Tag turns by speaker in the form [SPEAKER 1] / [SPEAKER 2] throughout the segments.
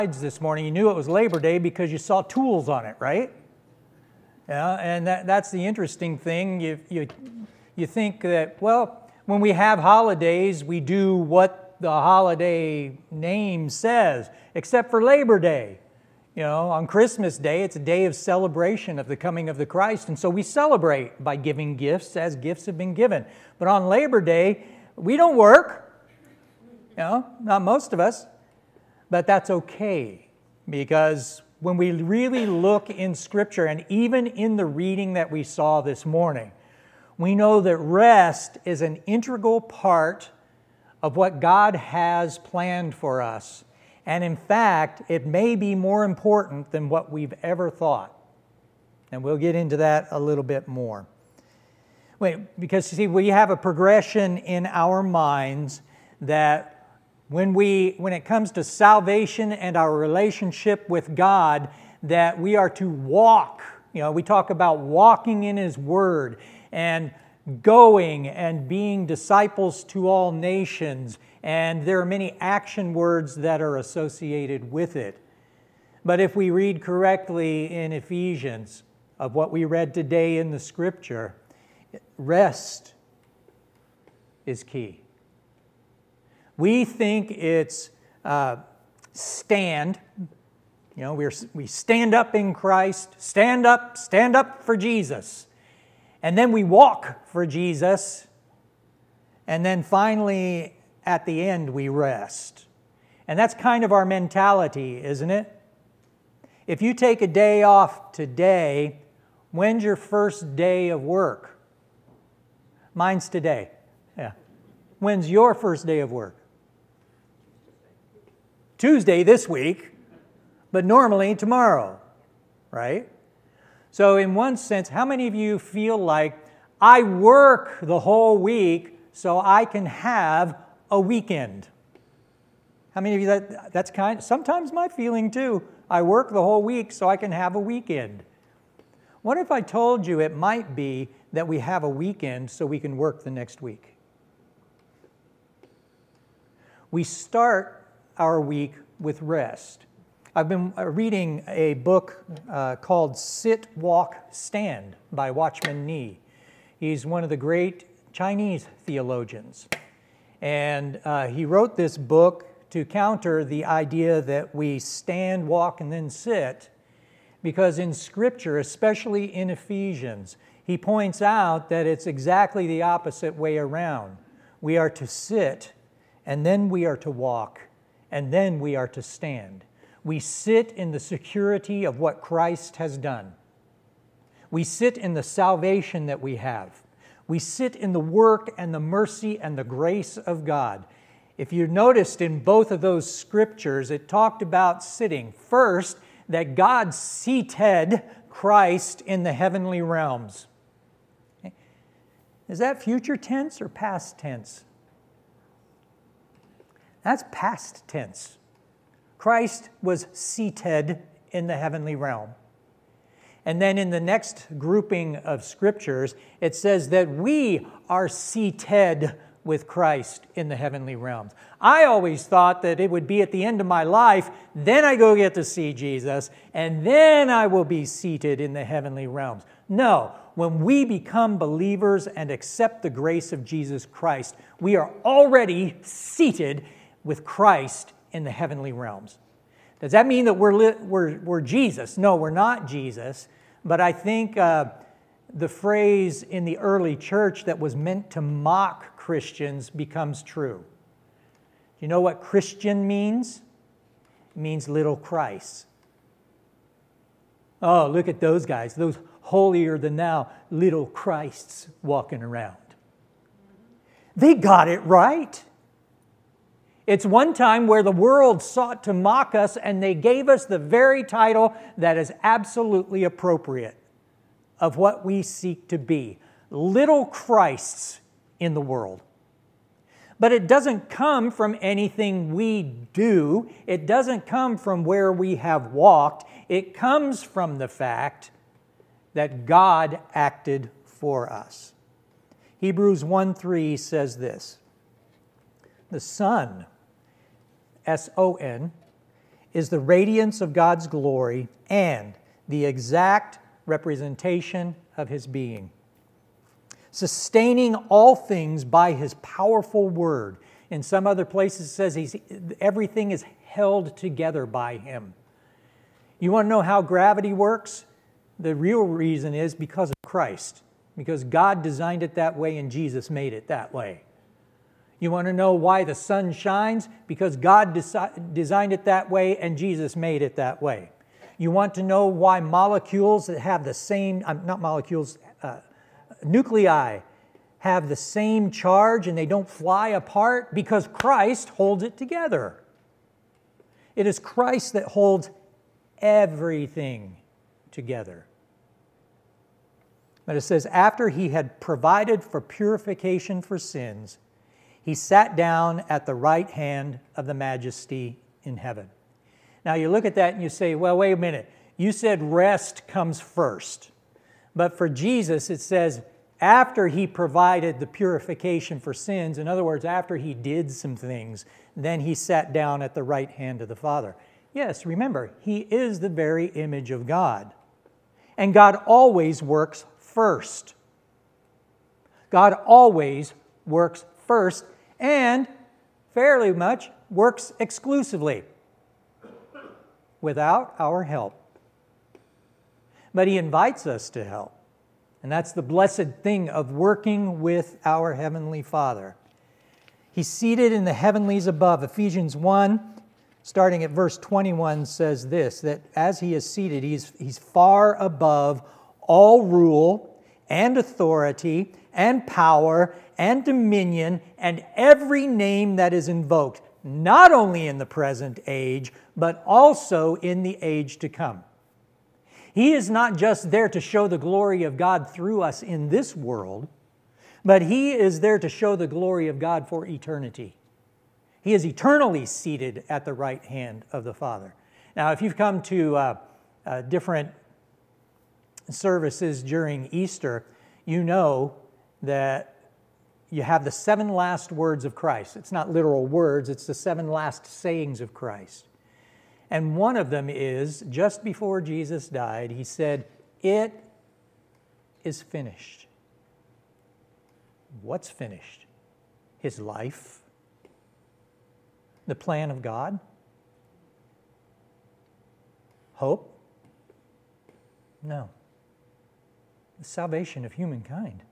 [SPEAKER 1] this morning, you knew it was Labor Day because you saw tools on it, right? Yeah, and that's the interesting thing. You think that, well, when we have holidays, we do what the holiday name says, except for Labor Day. You know, on Christmas Day, it's a day of celebration of the coming of the Christ, and so we celebrate by giving gifts as gifts have been given. But on Labor Day, we don't work. You know, not most of us. But that's okay, because when we really look in Scripture, and even in the reading that we saw this morning, we know that rest is an integral part of what God has planned for us. And in fact, it may be more important than what we've ever thought. And we'll get into that a little bit more. Because you see, we have a progression in our minds that when it comes to salvation and our relationship with God, that we are to walk. You know, we talk about walking in His Word and going and being disciples to all nations. And there are many action words that are associated with it. But if we read correctly in Ephesians, of what we read today in the Scripture, rest is key. We think it's stand. You know, we stand up in Christ, stand up for Jesus. And then we walk for Jesus. And then finally, at the end, we rest. And that's kind of our mentality, isn't it? If you take a day off today, when's your first day of work? Mine's today. Yeah. When's your first day of work? Tuesday this week, but normally tomorrow, right? So in one sense, how many of you feel like I work the whole week so I can have a weekend? How many of you that's sometimes my feeling too. I work the whole week so I can have a weekend. What if I told you it might be that we have a weekend so we can work the next week? We start our week with rest. I've been reading a book called Sit, Walk, Stand by Watchman Nee. He's one of the great Chinese theologians. And he wrote this book to counter the idea that we stand, walk, and then sit, because in Scripture, especially in Ephesians, he points out that it's exactly the opposite way around. We are to sit, and then we are to walk, and then we are to stand. We sit in the security of what Christ has done. We sit in the salvation that we have. We sit in the work and the mercy and the grace of God. If you noticed in both of those scriptures, it talked about sitting. First, that God seated Christ in the heavenly realms. Is that future tense or past tense? That's past tense. Christ was seated in the heavenly realm. And then in the next grouping of scriptures, it says that we are seated with Christ in the heavenly realms. I always thought that it would be at the end of my life, then I go get to see Jesus, and then I will be seated in the heavenly realms. No, when we become believers and accept the grace of Jesus Christ, we are already seated with Christ in the heavenly realms. Does that mean that we're Jesus? No, we're not Jesus. But I think the phrase in the early church that was meant to mock Christians becomes true. You know what Christian means? It means little Christ. Oh, look at those guys, those holier than thou little Christs walking around. They got it right. It's one time where the world sought to mock us, and they gave us the very title that is absolutely appropriate of what we seek to be. Little Christs in the world. But it doesn't come from anything we do. It doesn't come from where we have walked. It comes from the fact that God acted for us. Hebrews 1:3 says this: the Son, S-O-N, is the radiance of God's glory and the exact representation of His being, sustaining all things by His powerful word. In some other places it says everything is held together by Him. You want to know how gravity works? The real reason is because of Christ, because God designed it that way and Jesus made it that way. You want to know why the sun shines? Because God designed it that way and Jesus made it that way. You want to know why molecules that have the same, nuclei have the same charge and they don't fly apart? Because Christ holds it together. It is Christ that holds everything together. But it says, after He had provided for purification for sins, He sat down at the right hand of the Majesty in heaven. Now you look at that and you say, well, wait a minute. You said rest comes first. But for Jesus, it says, after He provided the purification for sins, in other words, after He did some things, then He sat down at the right hand of the Father. Yes, remember, He is the very image of God. And God always works first. God always works first and fairly much works exclusively without our help. But He invites us to help. And that's the blessed thing of working with our Heavenly Father. He's seated in the heavenlies above. Ephesians 1, starting at verse 21, says this, that as He is seated, He's far above all rule and authority and power and dominion and every name that is invoked, not only in the present age, but also in the age to come. He is not just there to show the glory of God through us in this world, but He is there to show the glory of God for eternity. He is eternally seated at the right hand of the Father. Now, if you've come to different services during Easter, you know that you have the 7 last words of Christ. It's not literal words, it's the 7 last sayings of Christ. And one of them is, just before Jesus died, He said, "It is finished." What's finished? His life? The plan of God? Hope? No. The salvation of humankind.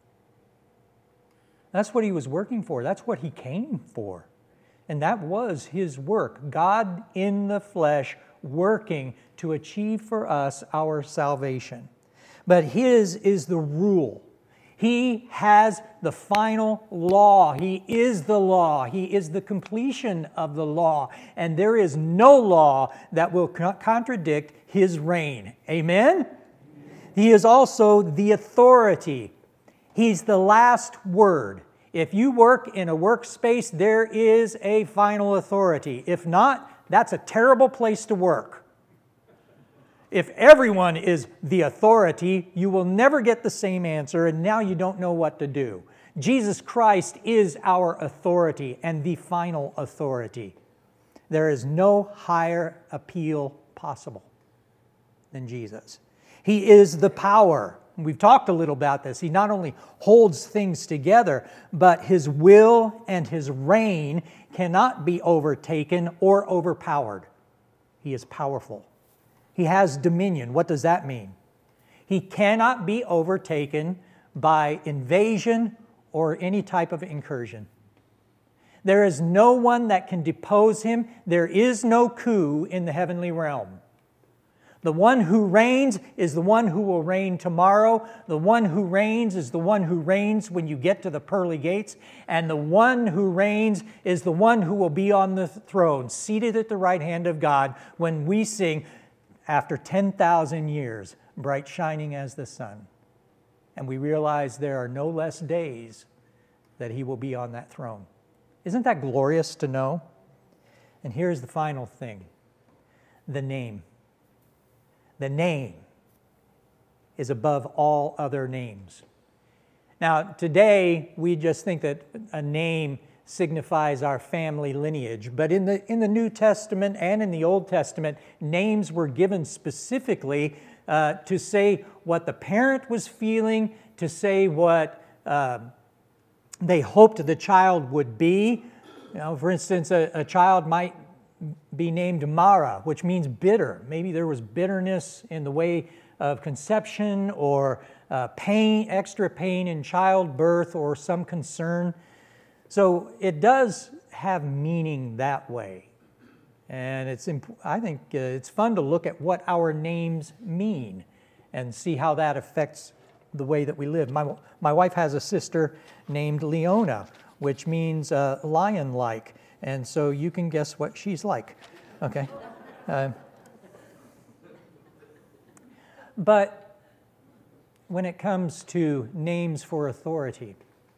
[SPEAKER 1] That's what He was working for. That's what He came for. And that was His work. God in the flesh working to achieve for us our salvation. But His is the rule. He has the final law. He is the law. He is the completion of the law. And there is no law that will contradict His reign. Amen? He is also the authority. He's the last word. If you work in a workspace, there is a final authority. If not, that's a terrible place to work. If everyone is the authority, you will never get the same answer, and now you don't know what to do. Jesus Christ is our authority and the final authority. There is no higher appeal possible than Jesus. He is the power. We've talked a little about this. He not only holds things together, but His will and His reign cannot be overtaken or overpowered. He is powerful. He has dominion. What does that mean? He cannot be overtaken by invasion or any type of incursion. There is no one that can depose Him. There is no coup in the heavenly realm. The one who reigns is the one who will reign tomorrow. The one who reigns is the one who reigns when you get to the pearly gates. And the one who reigns is the one who will be on the throne, seated at the right hand of God when we sing, after 10,000 years, bright shining as the sun. And we realize there are no less days that He will be on that throne. Isn't that glorious to know? And here's the final thing. The name. The name is above all other names. Now, today, we just think that a name signifies our family lineage. But in the New Testament and in the Old Testament, names were given specifically to say what the parent was feeling, to say what they hoped the child would be. For instance, a child might be named Mara, which means bitter. Maybe there was bitterness in the way of conception, or pain, extra pain in childbirth, or some concern. So it does have meaning that way. And I think it's fun to look at what our names mean and see how that affects the way that we live. My wife has a sister named Leona, which means lion-like. And so you can guess what she's like. Okay? But when it comes to names for authority,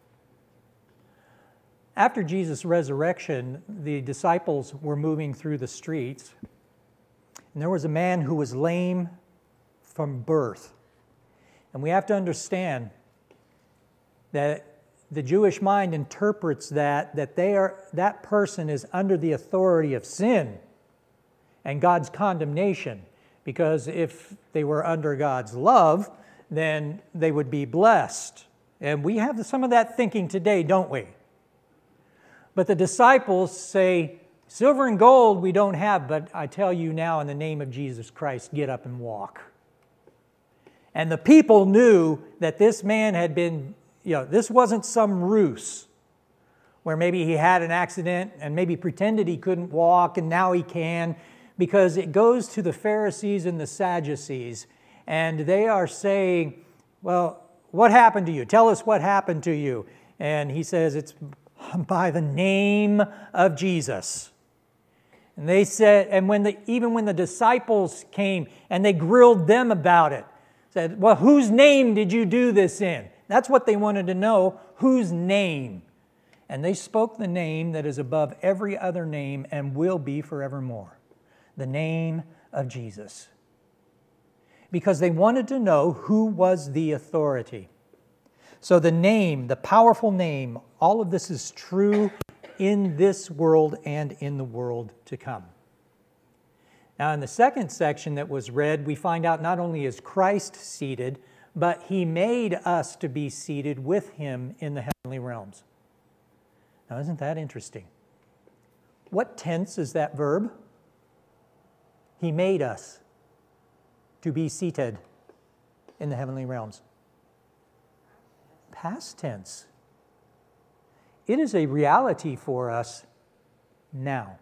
[SPEAKER 1] after Jesus' resurrection, the disciples were moving through the streets, and there was a man who was lame from birth. And we have to understand that the Jewish mind interprets that that person is under the authority of sin and God's condemnation, because if they were under God's love, then they would be blessed. And we have some of that thinking today, don't we? But the disciples say, silver and gold we don't have, but I tell you now in the name of Jesus Christ, get up and walk. And the people knew that this man had been, this wasn't some ruse where maybe he had an accident and maybe pretended he couldn't walk and now he can, because it goes to the Pharisees and the Sadducees, and they are saying, well, what happened to you? Tell us what happened to you. And he says, it's by the name of Jesus. And they said, and even when the disciples came and they grilled them about it, said, well, whose name did you do this in? That's what they wanted to know, whose name? And they spoke the name that is above every other name and will be forevermore. The name of Jesus. Because they wanted to know who was the authority. So the name, the powerful name, all of this is true in this world and in the world to come. Now, in the second section that was read, we find out not only is Christ seated, but He made us to be seated with Him in the heavenly realms. Now, isn't that interesting? What tense is that verb? He made us to be seated in the heavenly realms. Past tense. It is a reality for us now.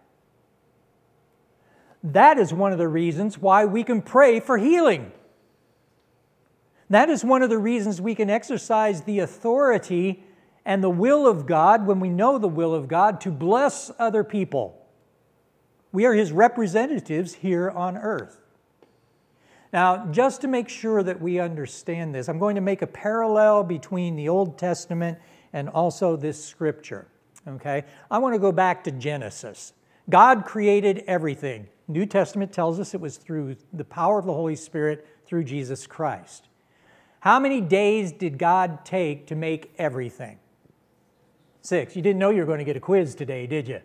[SPEAKER 1] That is one of the reasons why we can pray for healing. That is one of the reasons we can exercise the authority and the will of God, when we know the will of God, to bless other people. We are His representatives here on earth. Now, just to make sure that we understand this, I'm going to make a parallel between the Old Testament and also this scripture. Okay? I want to go back to Genesis. God created everything. New Testament tells us it was through the power of the Holy Spirit through Jesus Christ. How many days did God take to make everything? 6. You didn't know you were going to get a quiz today, did you?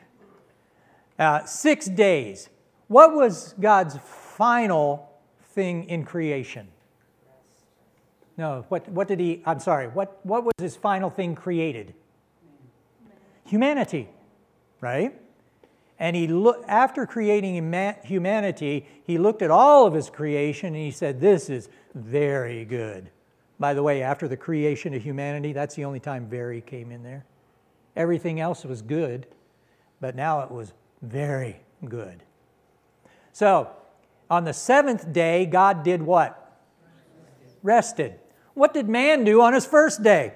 [SPEAKER 1] 6 days. What was God's final thing in creation? No, what did He, I'm sorry, what was His final thing created? Humanity, right? And after creating humanity, He looked at all of His creation and He said, this is very good. By the way, after the creation of humanity, that's the only time very came in there. Everything else was good, but now it was very good. So, on the seventh day, God did what? Rested. What did man do on his first day?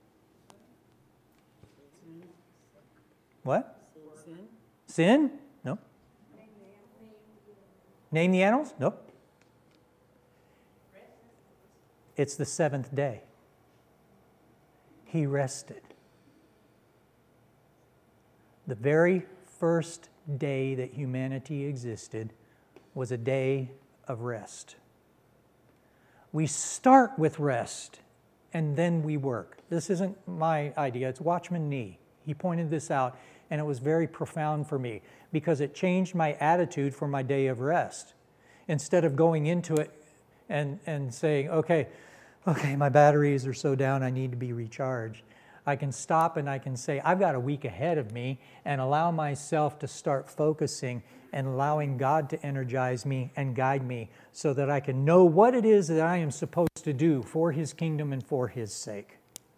[SPEAKER 1] What? Sin? No. Name the animals? Nope. It's the seventh day. He rested. The very first day that humanity existed was a day of rest. We start with rest and then we work. This isn't my idea, it's Watchman Nee. He pointed this out, and it was very profound for me because it changed my attitude for my day of rest. Instead of going into it and saying, okay, my batteries are so down, I need to be recharged. I can stop and I can say, I've got a week ahead of me, and allow myself to start focusing and allowing God to energize me and guide me so that I can know what it is that I am supposed to do for His kingdom and for His sake.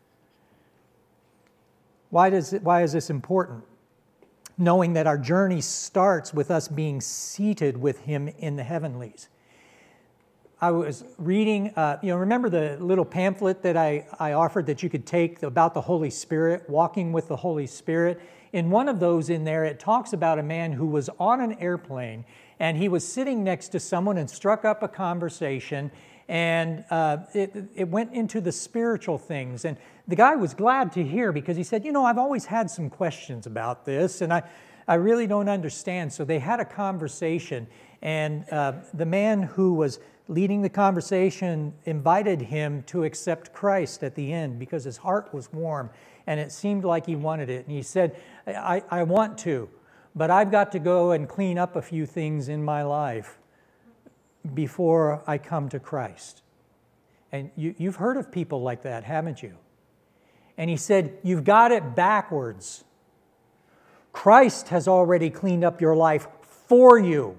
[SPEAKER 1] Why is this important? Knowing that our journey starts with us being seated with Him in the heavenlies. I was reading, remember the little pamphlet that I offered that you could take about the Holy Spirit, walking with the Holy Spirit? In one of those in there, it talks about a man who was on an airplane, and he was sitting next to someone and struck up a conversation, and it went into the spiritual things. And the guy was glad to hear because he said, I've always had some questions about this, and I really don't understand. So they had a conversation, and the man who was leading the conversation invited him to accept Christ at the end because his heart was warm and it seemed like he wanted it. And he said, I want to, but I've got to go and clean up a few things in my life before I come to Christ. And you've heard of people like that, haven't you? And he said, you've got it backwards. Christ has already cleaned up your life for you.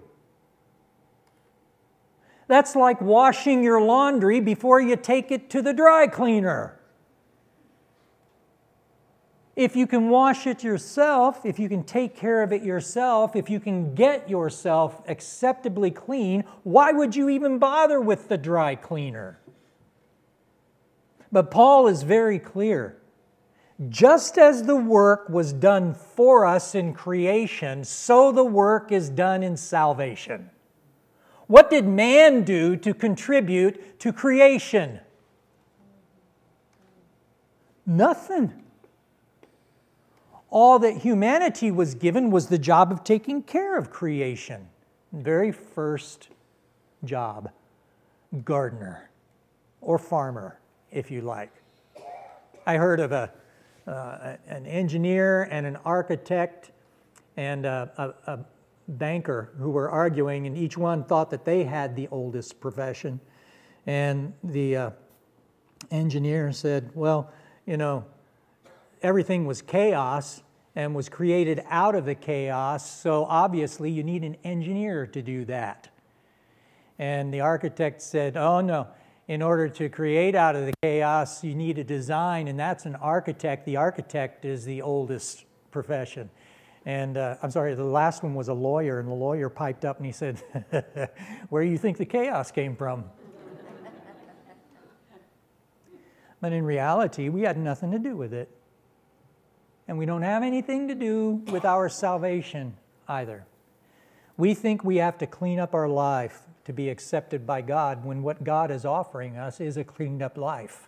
[SPEAKER 1] That's like washing your laundry before you take it to the dry cleaner. If you can wash it yourself, if you can take care of it yourself, if you can get yourself acceptably clean, why would you even bother with the dry cleaner? But Paul is very clear. Just as the work was done for us in creation, so the work is done in salvation. What did man do to contribute to creation? Nothing. All that humanity was given was the job of taking care of creation. Very first job. Gardener or farmer, if you like. I heard of an engineer and an architect and a banker who were arguing, and each one thought that they had the oldest profession. And the engineer said, well, everything was chaos and was created out of the chaos, so obviously you need an engineer to do that. And the architect said, oh no, in order to create out of the chaos, you need a design, and that's an architect. The architect is the oldest profession. And the last one was a lawyer, and the lawyer piped up and he said, where do you think the chaos came from? But in reality, we had nothing to do with it. And we don't have anything to do with our salvation either. We think we have to clean up our life to be accepted by God when what God is offering us is a cleaned up life.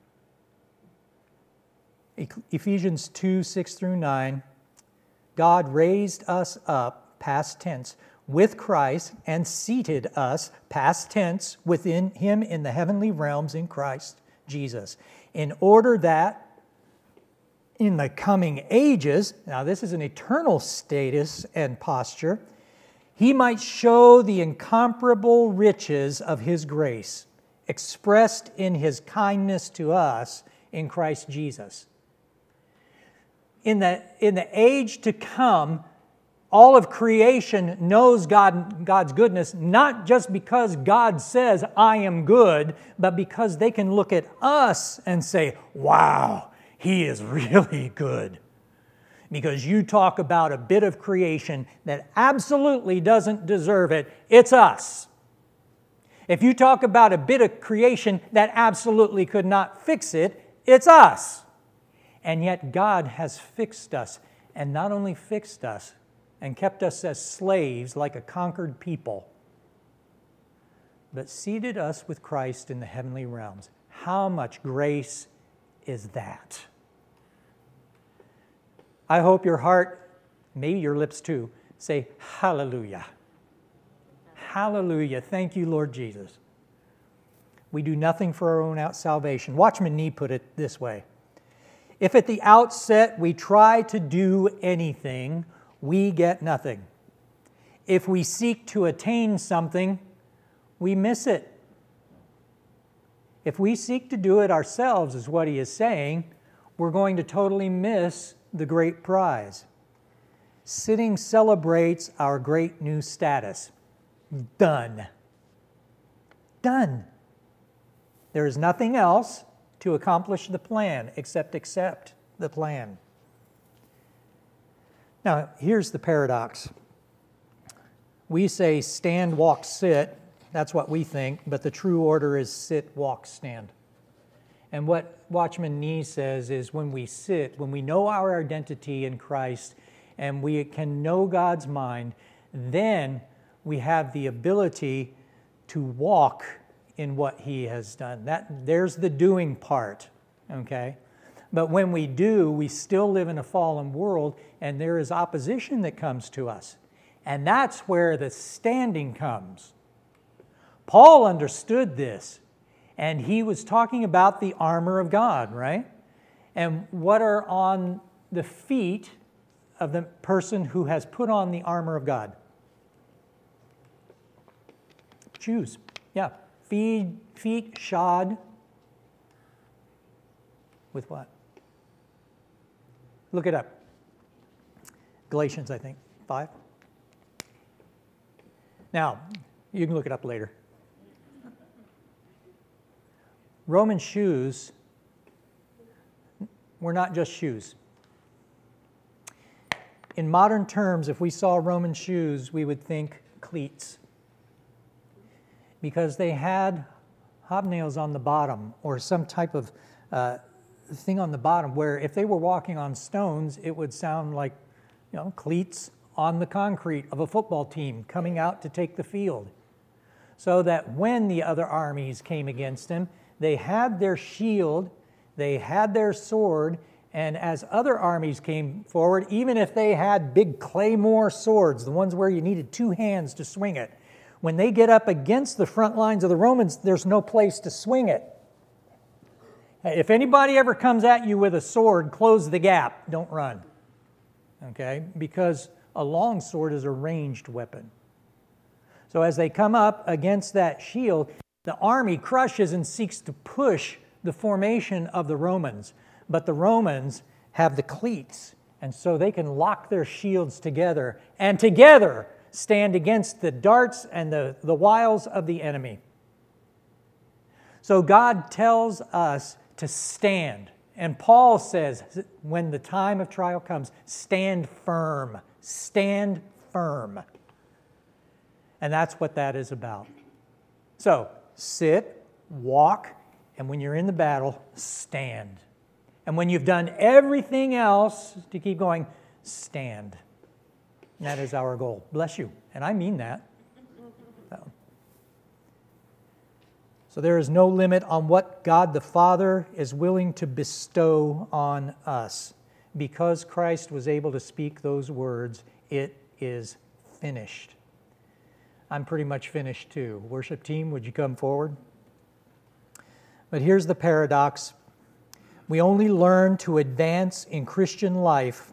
[SPEAKER 1] Ephesians 2, 6 through 9, God raised us up, past tense, with Christ and seated us, past tense, within Him in the heavenly realms in Christ Jesus, in order that in the coming ages, now this is an eternal status and posture, He might show the incomparable riches of His grace, expressed in His kindness to us in Christ Jesus. In the age to come, all of creation knows God's goodness, not just because God says, I am good, but because they can look at us and say, wow, He is really good. Because you talk about a bit of creation that absolutely doesn't deserve it, it's us. If you talk about a bit of creation that absolutely could not fix it, it's us. And yet God has fixed us, and not only fixed us and kept us as slaves like a conquered people, but seated us with Christ in the heavenly realms. How much grace is that? I hope your heart, maybe your lips too, say hallelujah. Hallelujah. Thank you, Lord Jesus. We do nothing for our own salvation. Watchman Nee put it this way. If at the outset we try to do anything, we get nothing. If we seek to attain something, we miss it. If we seek to do it ourselves, is what he is saying, we're going to totally miss the great prize. Sitting celebrates our great new status. Done. Done. There is nothing else to accomplish the plan except accept the plan. Now, here's the paradox. We say stand, walk, sit. That's what we think, but the true order is sit, walk, stand. And what Watchman Nee says is when we sit, when we know our identity in Christ and we can know God's mind, then we have the ability to walk in what he has done. There's the doing part, okay? But when we do, we still live in a fallen world and there is opposition that comes to us. And that's where the standing comes. Paul understood this, and he was talking about the armor of God, right? And what are on the feet of the person who has put on the armor of God? Shoes, yeah. Feet shod with what? Look it up. Galatians, I think, 5. Now, you can look it up later. Roman shoes were not just shoes. In modern terms, if we saw Roman shoes, we would think cleats, because they had hobnails on the bottom or some type of thing on the bottom where if they were walking on stones, it would sound like, cleats on the concrete of a football team coming out to take the field. So that when the other armies came against them, they had their shield, they had their sword, and as other armies came forward, even if they had big claymore swords, the ones where you needed 2 hands to swing it, when they get up against the front lines of the Romans, there's no place to swing it. If anybody ever comes at you with a sword, close the gap, don't run. Okay? Because a long sword is a ranged weapon. So as they come up against that shield, the army crushes and seeks to push the formation of the Romans. But the Romans have the cleats, and so they can lock their shields together, and together stand against the darts and the wiles of the enemy. So God tells us to stand. And Paul says, when the time of trial comes, stand firm. Stand firm. And that's what that is about. So, sit, walk, and when you're in the battle, stand. And when you've done everything else to keep going, stand. And that is our goal. Bless you. And I mean that. So there is no limit on what God the Father is willing to bestow on us. Because Christ was able to speak those words, it is finished. I'm pretty much finished too. Worship team, would you come forward? But here's the paradox. We only learn to advance in Christian life.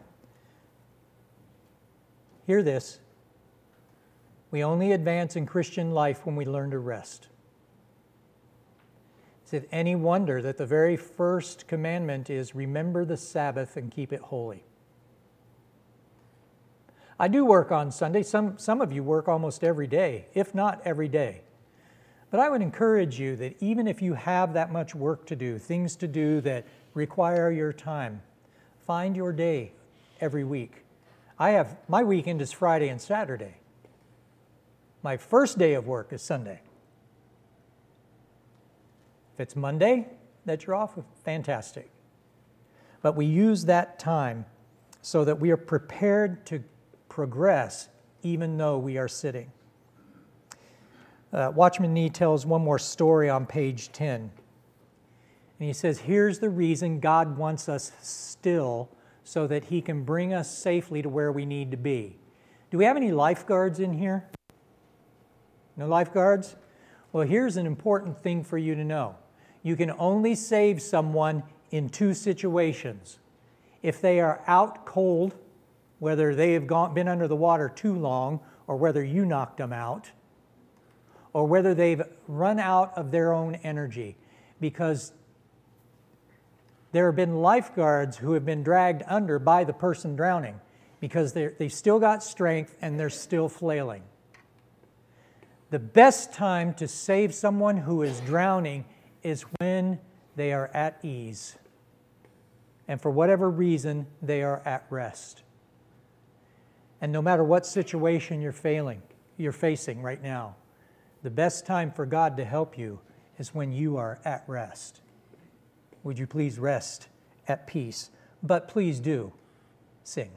[SPEAKER 1] Hear this. We only advance in Christian life when we learn to rest. Is it any wonder that the very first commandment is remember the Sabbath and keep it holy? I do work on Sunday. Some of you work almost every day, if not every day. But I would encourage you that even if you have that much work to do, things to do that require your time, find your day every week. My weekend is Friday and Saturday. My first day of work is Sunday. If it's Monday that you're off, fantastic. But we use that time so that we are prepared to progress even though we are sitting. Watchman Nee tells one more story on page 10. And he says, here's the reason God wants us still so that he can bring us safely to where we need to be. Do we have any lifeguards in here? No lifeguards? Well, here's an important thing for you to know. You can only save someone in two situations. If they are out cold, whether they have been under the water too long, or whether you knocked them out, or whether they've run out of their own energy, because there have been lifeguards who have been dragged under by the person drowning because they've still got strength and they're still flailing. The best time to save someone who is drowning is when they are at ease. And for whatever reason, they are at rest. And no matter what situation you're facing right now, the best time for God to help you is when you are at rest. Would you please rest at peace? But please do sing.